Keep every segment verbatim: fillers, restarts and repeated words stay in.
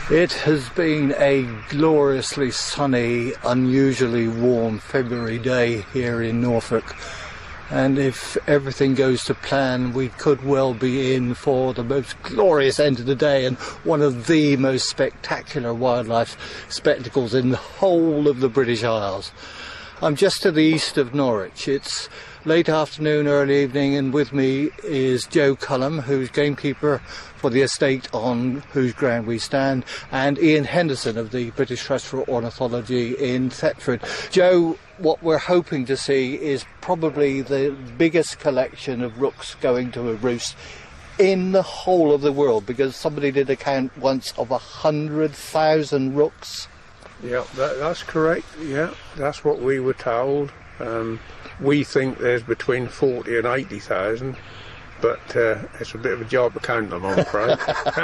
It has been a gloriously sunny, unusually warm February day here in Norfolk, and if everything goes to plan, we could well be in for the most glorious end of the day and one of the most spectacular wildlife spectacles in the whole of the British Isles. I'm just to the east of Norwich. It's late afternoon, early evening, and with me is Joe Cullum, who's gamekeeper for the estate on whose ground we stand, and Ian Henderson of the British Trust for Ornithology in Thetford. Joe, what we're hoping to see is probably the biggest collection of rooks going to a roost in the whole of the world, because somebody did a count once of a hundred thousand rooks. Yeah, that, that's correct. Yeah, that's what we were told. Um, we think there's between forty and eighty thousand, but uh, it's a bit of a job to count them, I'm afraid.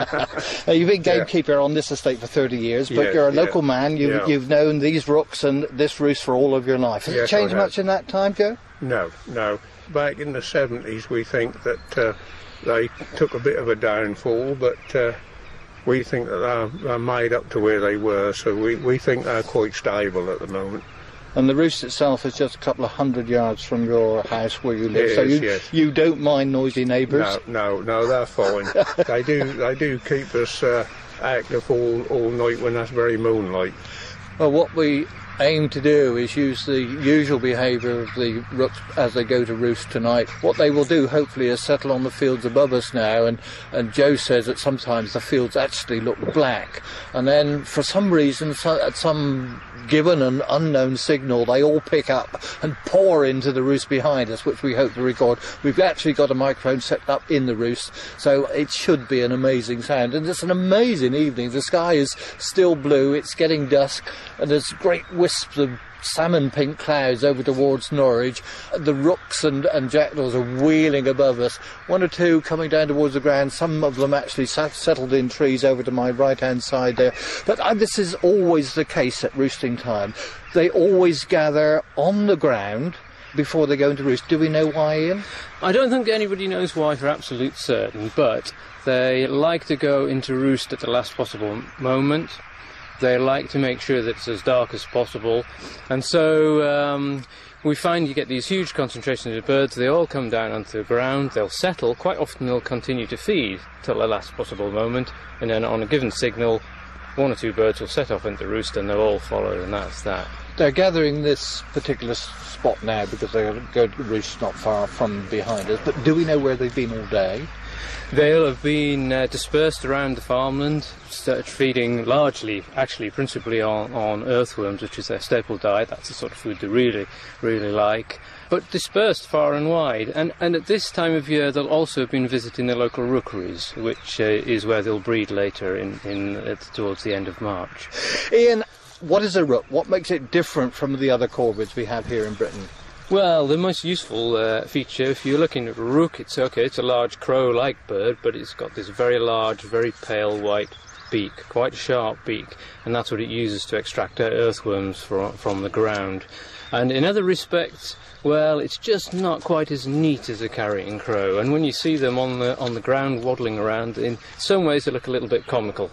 Now, you've been gamekeeper yeah. on this estate for thirty years, but yeah, you're a local yeah, man. You've, yeah. you've known these rooks and this roost for all of your life. Has yes, it changed much in that time, Joe? No, no. Back in the seventies, we think that uh, they took a bit of a downfall, but uh, we think that they're, they're made up to where they were, so we, we think they're quite stable at the moment. And the roost itself is just a couple of hundred yards from your house where you live, it so is, you yes. you don't mind noisy neighbours? No, no, no, they're fine. they do they do keep us uh, active all, all night when that's very moonlight. Well, what we aim to do is use the usual behaviour of the rooks as they go to roost tonight. What they will do, hopefully, is settle on the fields above us now, and, and Joe says that sometimes the fields actually look black, and then for some reason, so, at some given an unknown signal, they all pick up and pour into the roost behind us, which we hope to record. We've actually got a microphone set up in the roost, so it should be an amazing sound. And it's an amazing evening. The sky is still blue, it's getting dusk, and there's great wisps of salmon pink clouds over towards Norwich. The rooks and, and jackdaws are wheeling above us. One or two coming down towards the ground, some of them actually sat, settled in trees over to my right hand side there. But uh, this is always the case at roosting time. They always gather on the ground before they go into roost. Do we know why, Ian? I don't think anybody knows why for absolute certain, but they like to go into roost at the last possible moment. They like to make sure that it's as dark as possible, and so um, we find you get these huge concentrations of birds. They all come down onto the ground, they'll settle, quite often they'll continue to feed till the last possible moment, and then on a given signal, one or two birds will set off into roost and they'll all follow, and that's that. They're gathering this particular spot now because they're going to roost not far from behind us, but do we know where they've been all day? They'll have been uh, dispersed around the farmland, feeding largely, actually principally on, on earthworms, which is their staple diet. That's the sort of food they really, really like. But dispersed far and wide. And, and at this time of year, they'll also have been visiting the local rookeries, which uh, is where they'll breed later in, in uh, towards the end of March. Ian, what is a rook? What makes it different from the other corvids we have here in Britain? Well, the most useful uh, feature, if you're looking at a rook, it's okay, it's a large crow-like bird, but it's got this very large, very pale white beak, quite a sharp beak, and that's what it uses to extract earthworms from, from the ground. And in other respects, well, it's just not quite as neat as a carrion crow, and when you see them on the, on the ground waddling around, in some ways they look a little bit comical.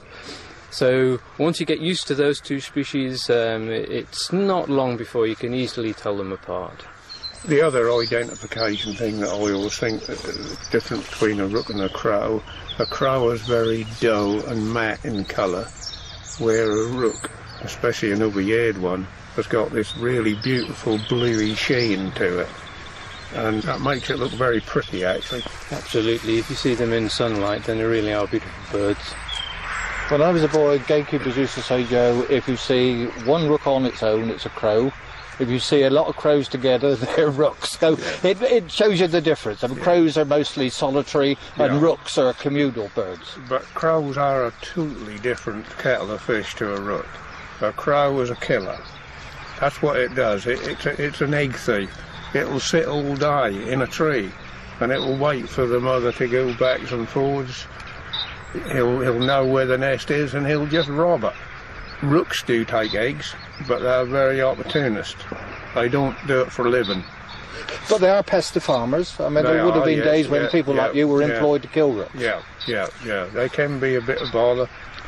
So once you get used to those two species, um, it's not long before you can easily tell them apart. The other identification thing that I always think that the difference between a rook and a crow, a crow is very dull and matte in colour, where a rook, especially an over-eared one, has got this really beautiful bluey sheen to it. And that makes it look very pretty, actually. Absolutely. If you see them in sunlight, then they really are beautiful birds. When I was a boy, gamekeepers used to say, Joe, if you see one rook on its own, it's a crow. If you see a lot of crows together, they're rooks. So yeah. it, it shows you the difference. I mean, yeah. Crows are mostly solitary and yeah. rooks are communal birds. But crows are a totally different kettle of fish to a rook. A crow is a killer. That's what it does. It, it's, a, it's an egg thief. It'll sit all day in a tree and it will wait for the mother to go backwards and forwards. He'll, he'll know where the nest is and he'll just rob it. Rooks do take eggs, but they're very opportunist. They don't do it for a living. But they are pests to farmers. I mean, they there would have are, been yes, days when yeah, people yeah, like you were yeah, employed to kill rooks. Yeah, yeah, yeah. They can be a bit of bother.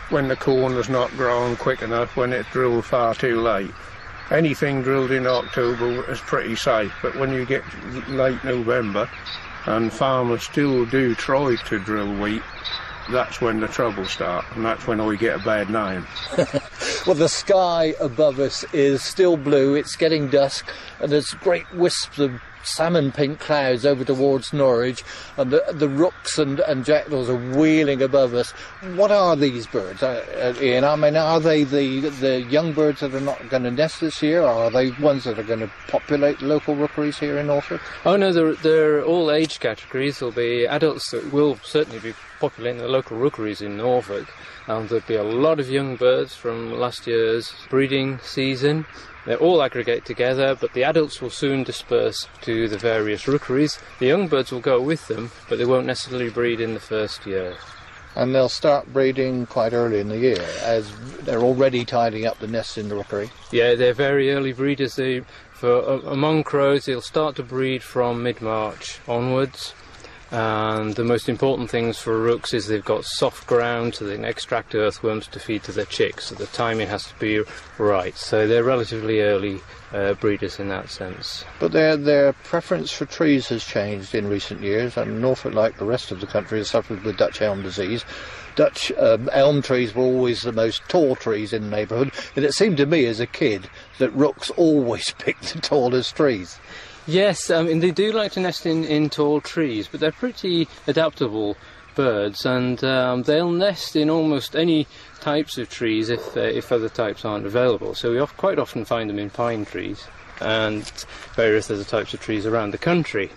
when the corn has not grown quick enough, when it's drilled far too late. Anything drilled in October is pretty safe, but when you get late November and farmers still do try to drill wheat, that's when the trouble starts, and that's when we get a bad name. Well, the sky above us is still blue, it's getting dusk, and there's great wisps of salmon pink clouds over towards Norwich, and the, the rooks and, and jackdaws are wheeling above us. What are these birds, uh, uh, Ian? I mean, are they the, the young birds that are not going to nest this year, or are they ones that are going to populate local rookeries here in Norfolk? Oh no, they're, they're all age categories. There'll be adults that will certainly be populating the local rookeries in Norfolk, and there'll be a lot of young birds from last year's breeding season. They all aggregate together, but the adults will soon disperse to the various rookeries. The young birds will go with them, but they won't necessarily breed in the first year. And they'll start breeding quite early in the year, as they're already tidying up the nests in the rookery. Yeah, they're very early breeders. They, for uh, among crows, they'll start to breed from mid-March onwards. And the most important things for rooks is they've got soft ground, so they can extract earthworms to feed to their chicks, so the timing has to be right. So they're relatively early uh, breeders in that sense. But their their preference for trees has changed in recent years, and Norfolk, like the rest of the country, has suffered with Dutch elm disease. Dutch um, elm trees were always the most tall trees in the neighbourhood, and it seemed to me as a kid that rooks always picked the tallest trees. Yes, I mean, they do like to nest in, in tall trees, but they're pretty adaptable birds, and um, they'll nest in almost any types of trees if uh, if other types aren't available. So we quite often find them in pine trees and various other types of trees around the country.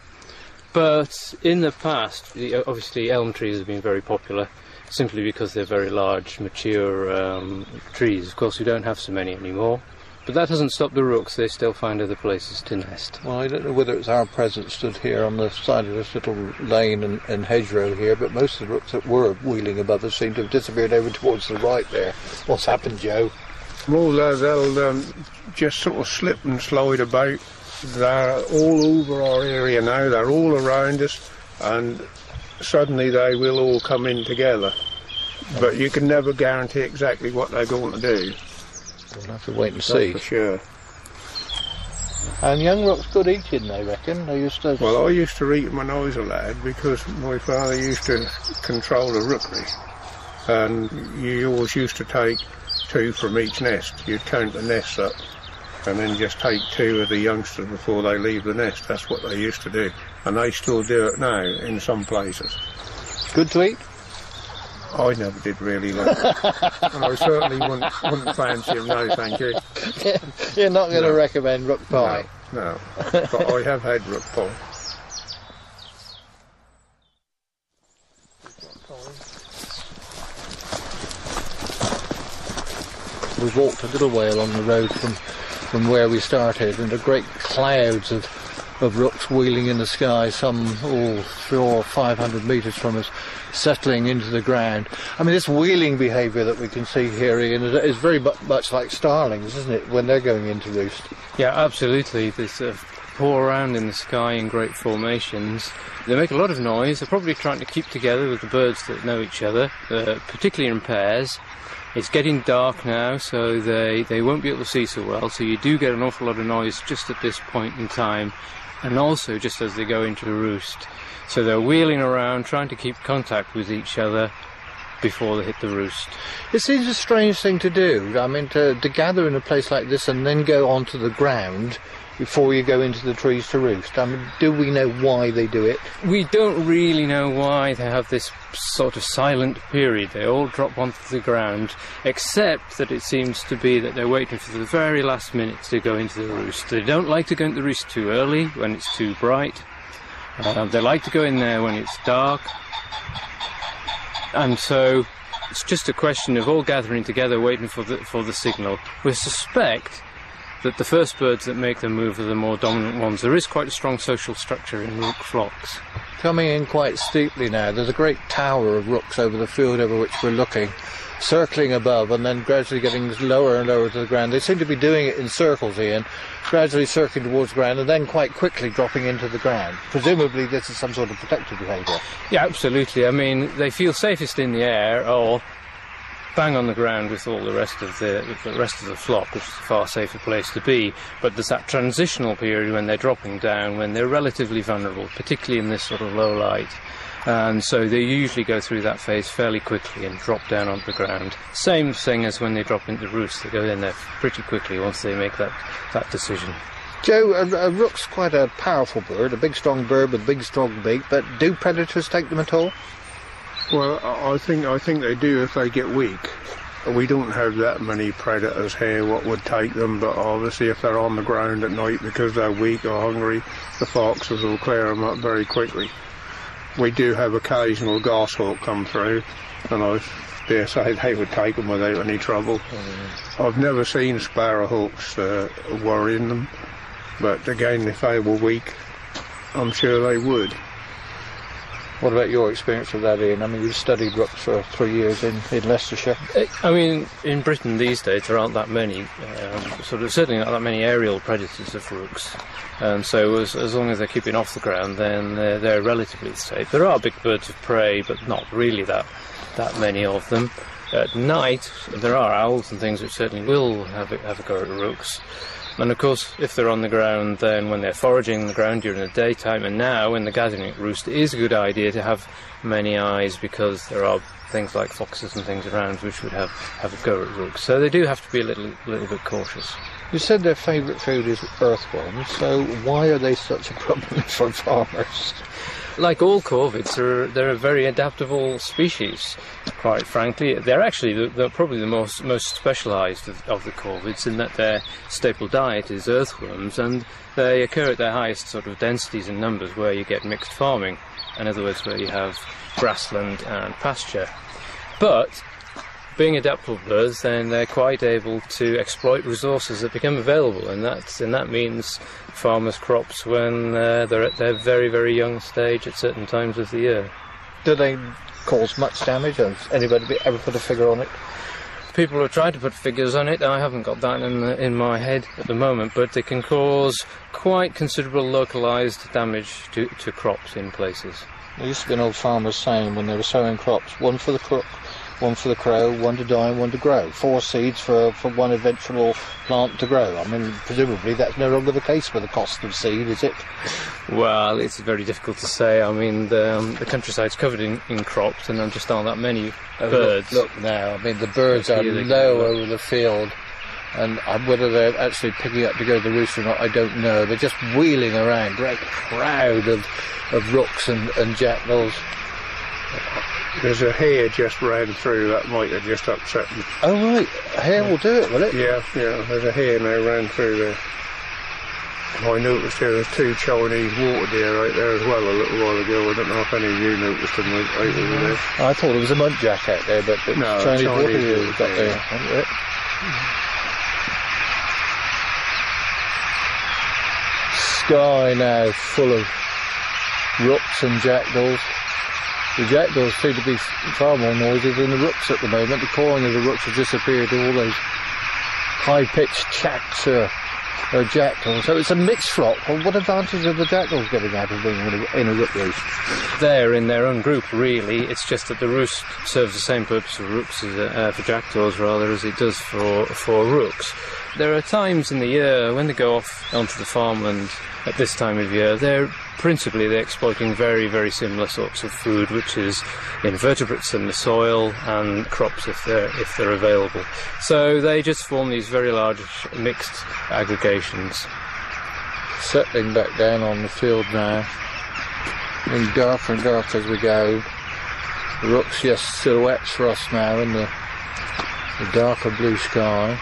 But in the past, the, obviously elm trees have been very popular, simply because they're very large, mature um, trees. Of course, we don't have so many anymore. But that doesn't stop the rooks, they still find other places to nest. Well, I don't know whether it's our presence stood here on the side of this little lane and, and hedgerow here, but most of the rooks that were wheeling above us seem to have disappeared over towards the right there. What's happened, Joe? Well, uh, they'll um, just sort of slip and slide about. They're all over our area now, they're all around us, and suddenly they will all come in together. But you can never guarantee exactly what they're going to do. We'll have to wait and That's see. for sure. And young rooks good eating, they reckon. They used to. Well, I used to eat them when I was a lad because my father used to control the rookery, and you always used to take two from each nest. You'd count the nests up, and then just take two of the youngsters before they leave the nest. That's what they used to do, and they still do it now in some places. Good to eat? I never did really like it. And I certainly wouldn't, wouldn't fancy them, no, thank you. You're not going to No. recommend rook pie? No, no. But I have had rook pie. We've walked a little way along the road from, from where we started, and the great clouds of, of rooks wheeling in the sky, some all four or five hundred metres from us, settling into the ground. I mean, this wheeling behaviour that we can see here, Ian, is, is very much like starlings, isn't it, when they're going into roost? Yeah, absolutely. They sort of pour around in the sky in great formations. They make a lot of noise. They're probably trying to keep together with the birds that know each other, uh, particularly in pairs. It's getting dark now, so they, they won't be able to see so well, so you do get an awful lot of noise just at this point in time, and also just as they go into the roost. So they're wheeling around, trying to keep contact with each other before they hit the roost. It seems a strange thing to do. I mean, to, to gather in a place like this and then go onto the ground before you go into the trees to roost. I mean, do we know why they do it? We don't really know why they have this sort of silent period. They all drop onto the ground, except that it seems to be that they're waiting for the very last minute to go into the roost. They don't like to go into the roost too early, when it's too bright. Uh, they like to go in there when it's dark. And so it's just a question of all gathering together, waiting for the, for the signal. We suspect that the first birds that make the move are the more dominant ones. There is quite a strong social structure in rook flocks. Coming in quite steeply now, there's a great tower of rooks over the field over which we're looking, circling above and then gradually getting lower and lower to the ground. They seem to be doing it in circles, Ian, gradually circling towards the ground and then quite quickly dropping into the ground. Presumably this is some sort of protective behaviour. Yeah, absolutely. I mean, they feel safest in the air, or bang on the ground with all the rest of the, the rest of the flock, which is a far safer place to be. But there's that transitional period when they're dropping down, when they're relatively vulnerable, particularly in this sort of low light. And so they usually go through that phase fairly quickly and drop down onto the ground. Same thing as when they drop into roost. They go in there pretty quickly once they make that, that decision. Joe, a, a rook's quite a powerful bird, a big strong bird with a big strong beak, but do predators take them at all? Well, I think I think they do if they get weak. We don't have that many predators here what would take them, but obviously if they're on the ground at night because they're weak or hungry, the foxes will clear them up very quickly. We do have occasional goshawk come through, and I dare say they would take them without any trouble. Mm. I've never seen sparrowhawks uh, worrying them, but again, if they were weak, I'm sure they would. What about your experience of that, Ian? I mean, you've studied rooks for three years in, in Leicestershire. I mean, in Britain these days there aren't that many, um, sort of certainly not that many aerial predators of rooks. And so as, as long as they're keeping off the ground, then they're, they're relatively safe. There are big birds of prey, but not really that that many of them. At night, there are owls and things which certainly will have a, have a go at rooks. And of course, if they're on the ground, then when they're foraging the ground during the daytime, and now when they're gathering at roost, it is a good idea to have many eyes, because there are things like foxes and things around which would have, have a go at rooks. So they do have to be a little, little bit cautious. You said their favourite food is earthworms, so why are they such a problem for farmers? Like all corvids, they're, they're a very adaptable species, quite frankly. They're actually the, they're probably the most most specialised of, of the corvids, in that their staple diet is earthworms, and they occur at their highest sort of densities and numbers where you get mixed farming, in other words, where you have grassland and pasture. But being adaptable birds, then they're quite able to exploit resources that become available, and that's and that means farmers' crops when uh, they're at their very, very young stage at certain times of the year. Do they cause much damage? Has anybody ever put a figure on it? People have tried to put figures on it. I haven't got that in the, in my head at the moment, but they can cause quite considerable localised damage to, to crops in places. There used to be an old farmer's saying when they were sowing crops, one for the crook, one for the crow, one to die and one to grow. Four seeds for, for one eventual plant to grow. I mean, presumably that's no longer the case with the cost of seed, is it? Well, it's very difficult to say. I mean, the, um, the countryside's covered in, in crops, and there just aren't that many oh, birds. Look, look now, I mean, the birds are low over the field, and whether they're actually picking up to go to the roost or not, I don't know. They're just wheeling around, great crowd of, of rooks and, and jackdaws. There's a hare just ran through, that might have just upset me. Oh right, a hare will do it, will it? Yeah, yeah, there's a hare now ran through there. I noticed there was two Chinese water deer right there as well a little while ago. I don't know if any of you noticed them out over there. I thought it was a muntjac out there, but the no, Chinese, Chinese water deer water got there, haven't it? Sky now full of rooks and jackdaws. The jackdaws seem to be far more noisy than the rooks at the moment. The cawing of the rooks has disappeared. All those high-pitched chacks are, are jackdaws. So it's a mixed flock. Well, what advantage are the jackdaws getting out of being in a, in a rook roost? They're in their own group, really. It's just that the roost serves the same purpose for rooks, as, uh, for jackdaws rather, as it does for, for rooks. There are times in the year when they go off onto the farmland at this time of year. They're principally they're exploiting very, very similar sorts of food, which is invertebrates in the soil and crops if they're if they're available. So they just form these very large mixed aggregations. Settling back down on the field now, and darker and darker as we go. The rooks just silhouettes for us now in the, the darker blue sky.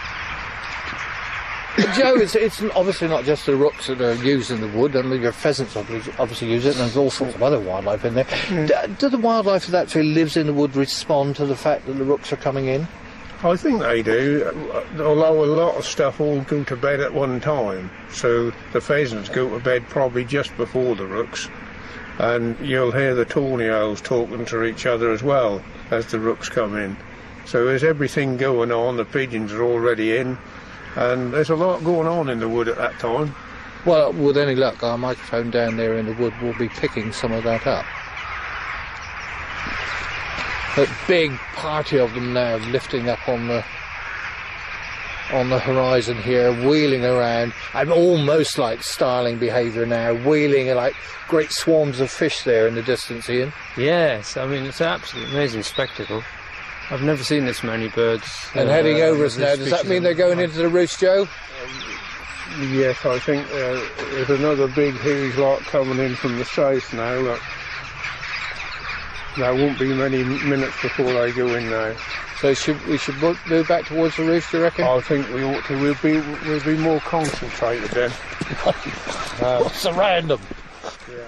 Joe, it's, it's obviously not just the rooks that are used in the wood. I mean, your pheasants obviously use it, and there's all sorts of other wildlife in there. Mm. Do, do the wildlife that actually lives in the wood respond to the fact that the rooks are coming in? I think they do, although a lot of stuff all go to bed at one time. So the pheasants go to bed probably just before the rooks, and you'll hear the tawny owls talking to each other as well as the rooks come in. So there's everything going on. The pigeons are already in. And there's a lot going on in the wood at that time. Well, with any luck, our microphone down there in the wood will be picking some of that up. A big party of them now lifting up on the on the horizon here, wheeling around. I'm almost like starling behaviour now, wheeling like great swarms of fish there in the distance, Ian. Yes, I mean, it's an absolutely amazing spectacle. I've never seen this many birds. And uh, heading over us now, does that mean they're going into the roost, Joe? Um, yes, I think uh, there's another big huge lot coming in from the south now. Look. There won't be many minutes before they go in now. So should we should move back towards the roost, do you reckon? I think we ought to. We'll be we'll be more concentrated then. uh, What's around them? Yeah.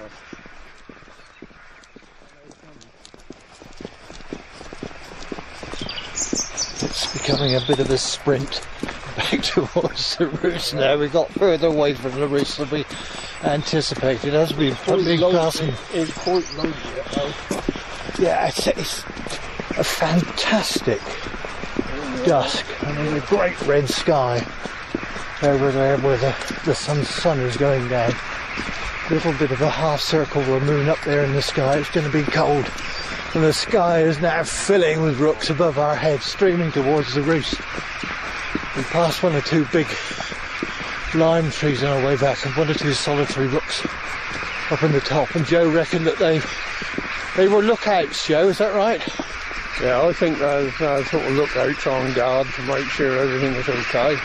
It's becoming a bit of a sprint back towards the roost now. We got further away from the roost than we anticipated as we've been passing. It's quite lonely. Yeah, it's, it's a fantastic dusk. I mean, a great red sky over there where the, the sun, sun is going down. A little bit of a half circle of a moon up there in the sky. It's going to be cold. And the sky is now filling with rooks above our heads, streaming towards the roost. We passed one or two big lime trees on our way back and one or two solitary rooks up in the top. And Joe reckoned that they they were lookouts, Joe, is that right? Yeah, I think there's uh, sort of lookouts on guard to make sure everything is okay.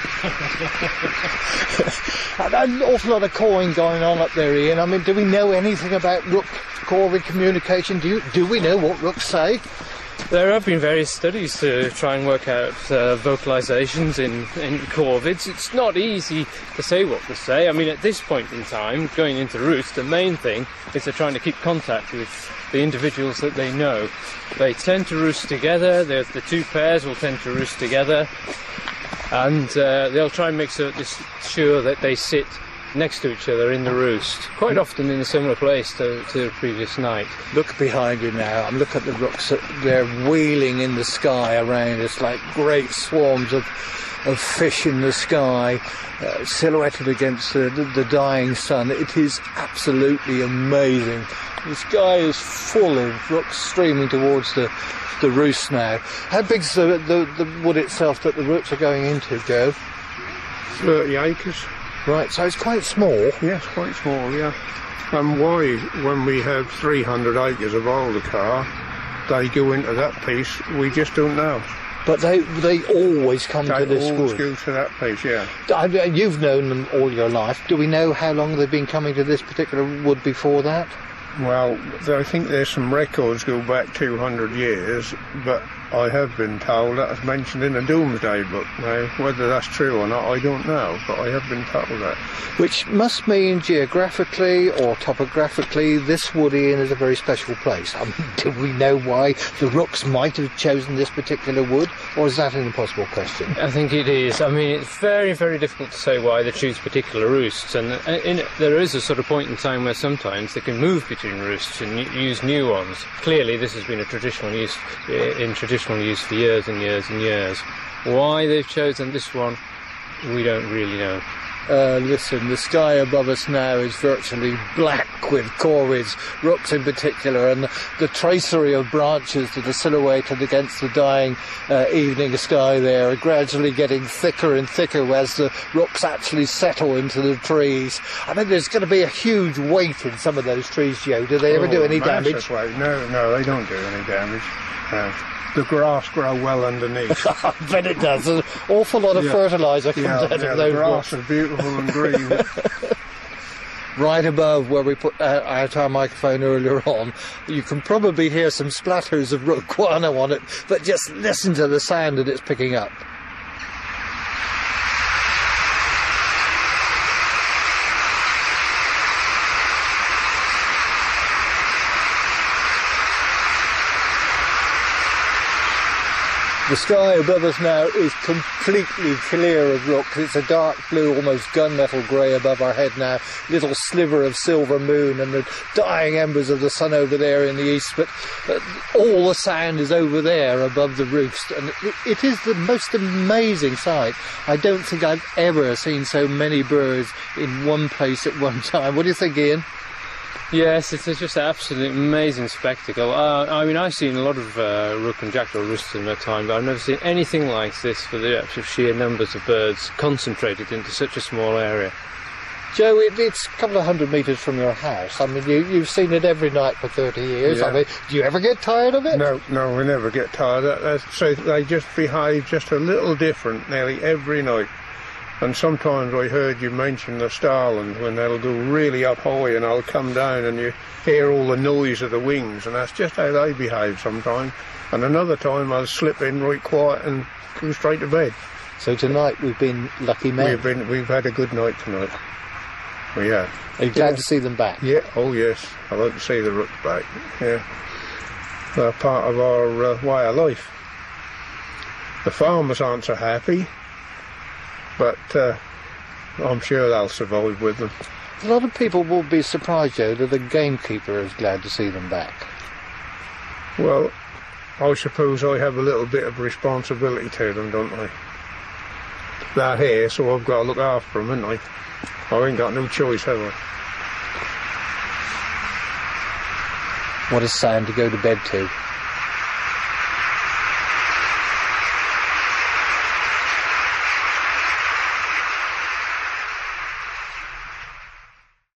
An awful lot of cawing going on up there, Ian. I mean, do we know anything about rook corvid communication? Do you, do we know what rooks say? There have been various studies to try and work out uh, vocalisations in, in corvids. It's not easy to say what to say. I mean, at this point in time, going into roost, the main thing is they're trying to keep contact with the individuals that they know. They tend to roost together, the, the two pairs will tend to roost together, and uh, they'll try and make sure, sure that they sit next to each other in the roost, quite often in a similar place to, to the previous night. Look behind you now, I'm looking at the rooks, they're wheeling in the sky around us like great swarms of, of fish in the sky, uh, silhouetted against the, the, the dying sun. It is absolutely amazing. The sky is full of rooks streaming towards the, the roost now. How big's the, the, the wood itself that the rooks are going into, Joe? thirty acres. Right, so it's quite small. Yes, quite small, yeah. And why, when we have three hundred acres of aldercar, they go into that piece, we just don't know. But they they always come they to this always wood. go to that piece, yeah. I, you've known them all your life. Do we know how long they've been coming to this particular wood before that? Well, I think there's some records go back two hundred years, but I have been told that is mentioned in a Domesday book. Now, whether that's true or not, I don't know, but I have been told that. Which must mean geographically or topographically, this wood, Ian, is a very special place. I mean, do we know why the rooks might have chosen this particular wood, or is that an impossible question? I think it is. I mean, it's very, very difficult to say why they choose particular roosts, and in, there is a sort of point in time where sometimes they can move between roosts and use new ones. Clearly, this has been a traditional use in traditional use for years and years and years. Why they've chosen this one, we don't really know. Uh, listen, the sky above us now is virtually black with corvids, rooks in particular, and the, the tracery of branches that are silhouetted against the dying uh, evening sky there are gradually getting thicker and thicker as the rooks actually settle into the trees. I mean, there's going to be a huge weight in some of those trees, Joe. Do they ever oh, do any massive damage? Weight. No, no, they don't do any damage. No. The grass grow well underneath. I bet it does. An awful lot of yeah. fertiliser comes yeah, out yeah, of the those grass rooks. is beautiful and green. Right above where we put uh, out our microphone earlier on, you can probably hear some splatters of rook guano on it, but just listen to the sound that it's picking up. The sky above us now is completely clear of rooks. It's a dark blue, almost gunmetal grey above our head now. Little sliver of silver moon and the dying embers of the sun over there in the east. But uh, all the sound is over there above the roost. And it, it is the most amazing sight. I don't think I've ever seen so many birds in one place at one time. What do you think, Ian? Yes, it's just an absolutely amazing spectacle. Uh, I mean, I've seen a lot of uh, rook and jackdaw roosts in my time, but I've never seen anything like this for the actual sheer numbers of birds concentrated into such a small area. Joe, it, it's a couple of hundred metres from your house. I mean, you, you've seen it every night for thirty years. Yeah. I mean, do you ever get tired of it? No, no, we never get tired. That, that's, so they just behave just a little different nearly every night. And sometimes I heard you mention the starlings when they'll go really up high and I'll come down and you hear all the noise of the wings, and that's just how they behave sometimes. And another time I'll slip in right quiet and go straight to bed. So tonight we've been lucky men. We've been, we've had a good night tonight. We have. Are you glad Yeah. to see them back? Yeah, oh yes, I like to see the rooks back. Yeah, they're part of our uh, way of life. The farmers aren't so happy, but uh, I'm sure they'll survive with them. A lot of people will be surprised, Joe, that the gamekeeper is glad to see them back. Well, I suppose I have a little bit of responsibility to them, don't I? They're here, so I've got to look after them, haven't I? I ain't got no choice, have I? What a sound to go to bed to.